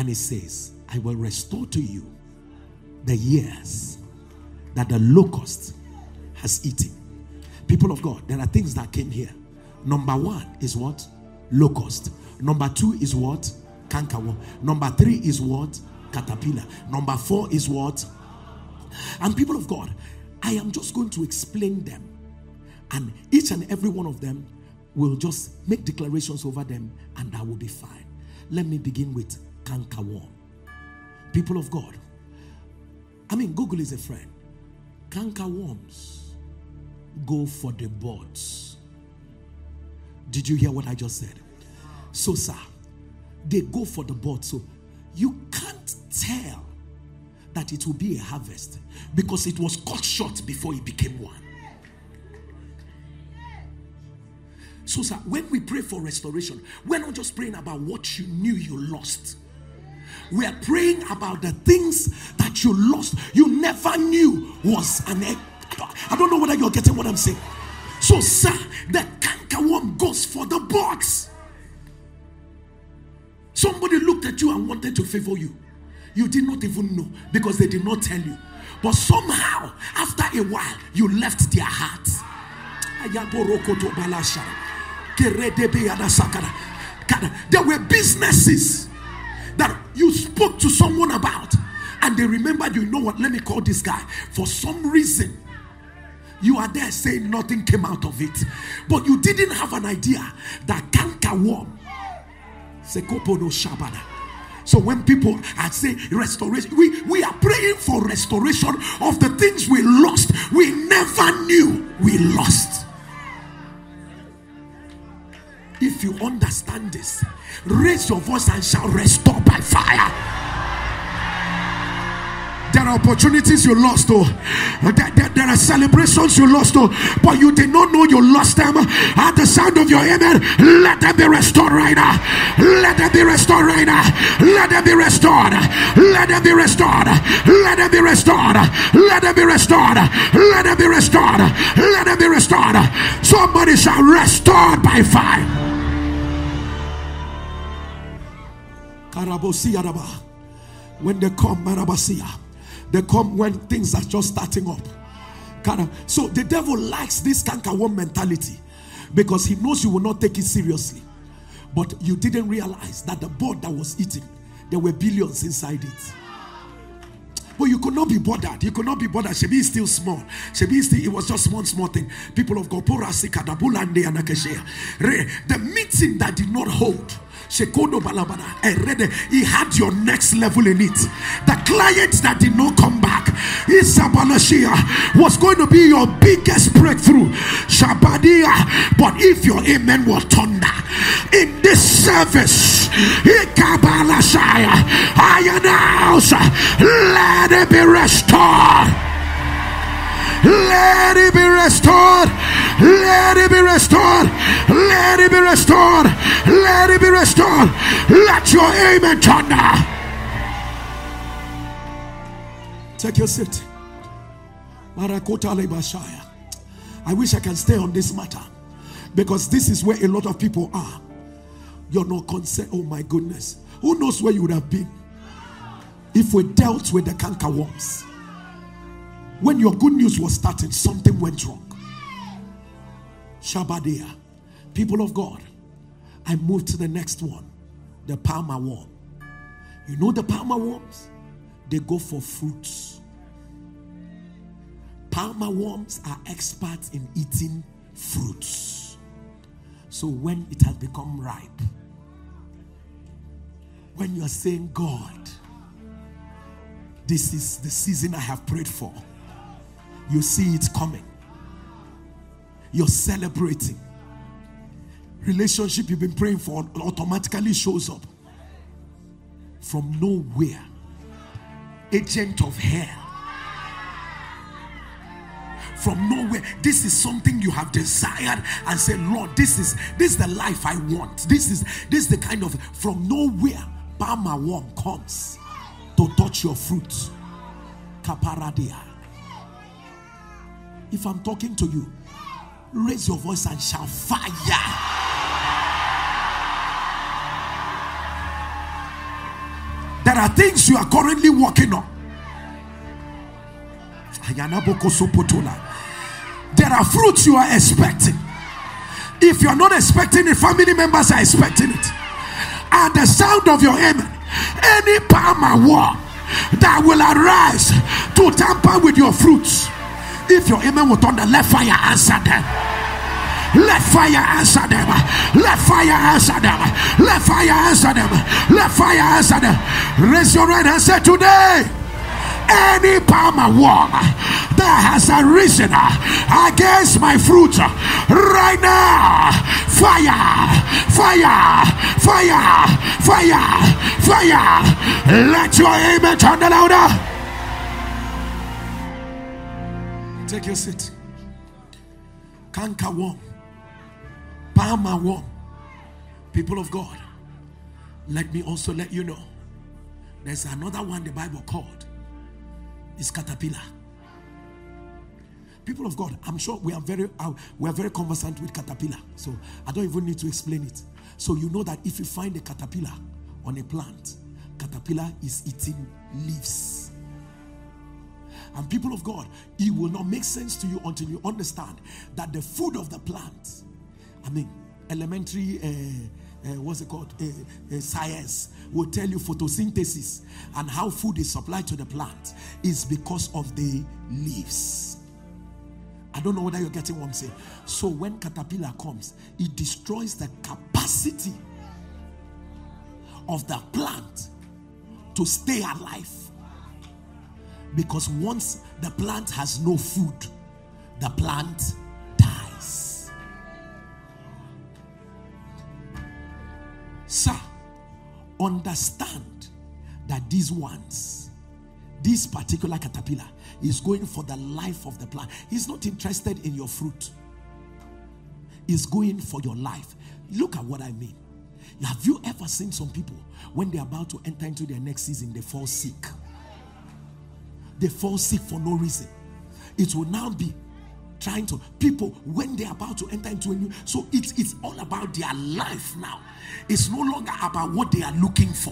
And it says, I will restore to you the years that the locust has eaten. People of God, there are things that came here. Number 1 is what? Locust. Number 2 is what? Cankerworm. Number 3 is what? Caterpillar. Number 4 is what? And people of God, I am just going to explain them. And each and every one of them will just make declarations over them, and that will be fine. Let me begin with cankerworm. People of God, Google is a friend. Cankerworms go for the buds. Did you hear what I just said? So, sir, they go for the buds. So, you can't tell that it will be a harvest because it was cut short before it became one. So, sir, when we pray for restoration, we're not just praying about what you knew you lost. We are praying about the things that you lost, you never knew was an egg. I don't know whether you're getting what I'm saying. So, sir, the cankerworm goes for the buds. Somebody looked at you and wanted to favor you. You did not even know because they did not tell you. But somehow, after a while, you left their hearts. There were businesses that you spoke to someone about, and they remembered, you know what, let me call this guy. For some reason, you are there saying nothing came out of it. But you didn't have an idea that cankerworm. So when people are saying restoration, we are praying for restoration of the things we lost. We never knew we lost. If you understand this, raise your voice and shout, restore by fire. There are opportunities you lost, there are celebrations you lost, but you did not know you lost them. At the sound of your amen, let them be restored right now. Let them be restored right now. Let them be restored. Let them be restored. Let them be restored. Let them be restored. Let them be restored. Let them be restored. Somebody shall restore by fire. When they come, Marabasia. They come when things are just starting up. So the devil likes this cankerworm mentality because he knows you will not take it seriously. But you didn't realize that the bud that was eaten, there were billions inside it. But you could not be bothered. You could not be bothered. Shebi is still small. It was just one small thing. People of God, the meeting that did not hold. He had your next level in it. The client that did not come back, was going to be your biggest breakthrough. Shabadia. But if your amen will thunder in this service, I announce, let it be restored. Let it be restored. Let it be restored. Let it be restored. Let it be restored. Let your amen thunder. Take your seat. I wish I can stay on this matter because this is where a lot of people are. You're not concerned. Oh my goodness. Who knows where you would have been if we dealt with the cankerworms? When your good news was starting, something went wrong. Shabadia. People of God, I moved to the next one. The palmer worm. You know the palmer worms? They go for fruits. Palmer worms are experts in eating fruits. So when it has become ripe, when you are saying, God, this is the season I have prayed for, you see it coming. You're celebrating. Relationship you've been praying for automatically shows up from nowhere. Agent of hell. From nowhere. This is something you have desired and said, Lord, this is the life I want. This is the kind of, from nowhere, palmer worm comes to touch your fruit. Kaparadia. If I'm talking to you, raise your voice and shout fire. are things you are currently working on. There are fruits you are expecting. If you are not expecting it, family members are expecting it. At the sound of your amen, any palmer war that will arise to tamper with your fruits, if your amen will thunder, let fire answer them. Let fire answer them. Let fire answer them. Let fire answer them. Let fire answer them. Raise your right hand and say, today, any palmer war that has arisen against my fruit right now, fire, fire, fire, fire, fire. Let your amen turn louder. Take your seat. Canker worm, palmer worm. People of God, let me also let you know there's another one the Bible called is caterpillar. People of God, I'm sure we are very conversant with caterpillar, so I don't even need to explain it. So you know that if you find a caterpillar on a plant, caterpillar is eating leaves. And people of God, it will not make sense to you until you understand that the food of the plant, elementary science will tell you photosynthesis and how food is supplied to the plant is because of the leaves. I don't know whether you're getting what I'm saying. So when caterpillar comes, it destroys the capacity of the plant to stay alive. Because once the plant has no food, the plant dies. Sir, understand that these ones, this particular caterpillar is going for the life of the plant. He's not interested in your fruit. He's going for your life. Look at what I mean. Have you ever seen some people, when they're about to enter into their next season, they fall sick? They fall sick for no reason. It will now be trying to, people, when they're about to enter into a new, so it's all about their life now. It's no longer about what they are looking for.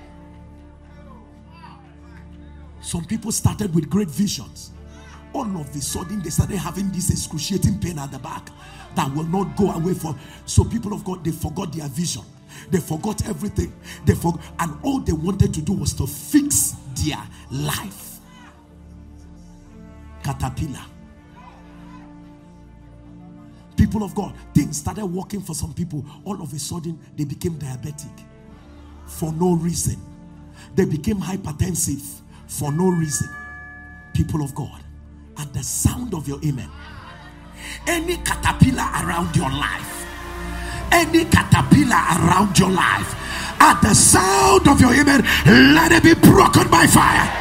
Some people started with great visions. All of a sudden, they started having this excruciating pain at the back that will not go away from. So people of God, they forgot their vision. They forgot everything. And all they wanted to do was to fix their life. Caterpillar. People of God, things started working for some people. All of a sudden, they became diabetic for no reason. They became hypertensive for no reason. People of God, at the sound of your amen, any caterpillar around your life, any caterpillar around your life, at the sound of your amen, let it be broken by fire.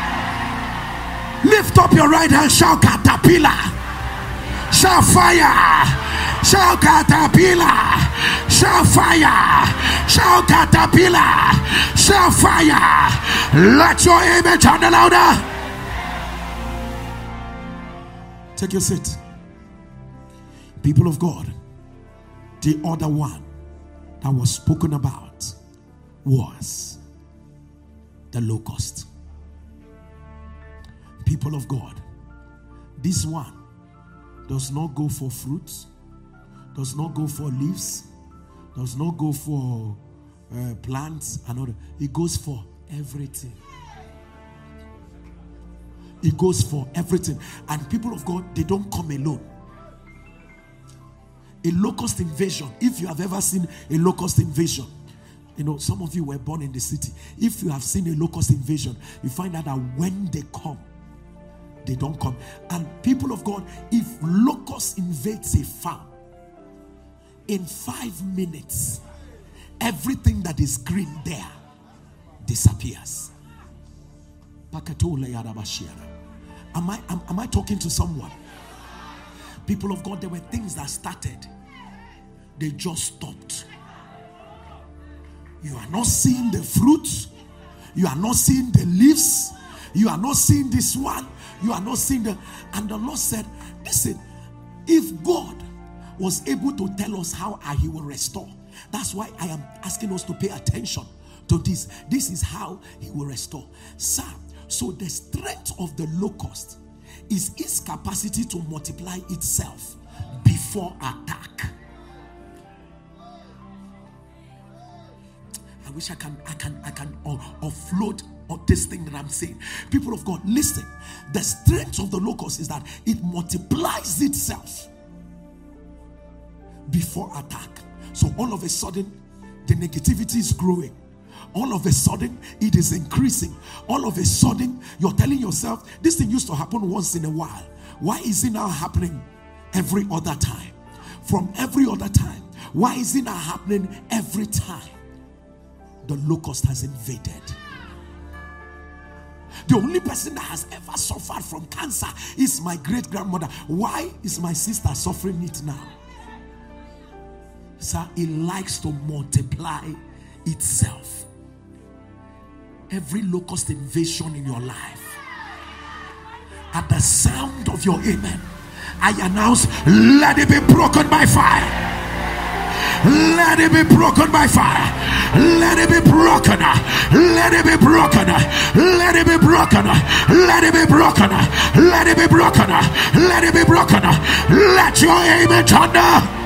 Lift up your right hand, shout caterpillar, shout fire, shout caterpillar, shout fire, shout caterpillar, shout fire. Let your amen turn louder. Take your seat. People of God, the other one that was spoken about was the locust. People of God, this one does not go for fruits, does not go for leaves, does not go for plants and other. It goes for everything. It goes for everything. And people of God, they don't come alone. A locust invasion, if you have ever seen a locust invasion, you know, some of you were born in the city. If you have seen a locust invasion, you find out that when they come, they don't come. And people of God, if locust invades a farm, in 5 minutes, everything that is green there disappears. Am I talking to someone? People of God, there were things that started. They just stopped. You are not seeing the fruits. You are not seeing the leaves. You are not seeing this one. You are not seeing the... And the Lord said, listen, if God was able to tell us how he will restore, that's why I am asking us to pay attention to this. This is how he will restore. Sir, so the strength of the locust is its capacity to multiply itself before attack. I wish I can offload on this thing that I'm saying. People of God, listen. The strength of the locust is that it multiplies itself before attack. So all of a sudden, the negativity is growing. All of a sudden, it is increasing. All of a sudden, you're telling yourself, this thing used to happen once in a while. Why is it now happening every other time? From every other time. Why is it now happening every time? The locust has invaded. The only person that has ever suffered from cancer is my great-grandmother. Why is my sister suffering it now? Sir, it likes to multiply itself. Every locust invasion in your life, at the sound of your amen, I announce, let it be broken by fire. Let it be broken by fire. Let it be broken. Let it be broken. Let it be broken. Let it be broken. Let it be broken. Let it be broken. Let your amen thunder.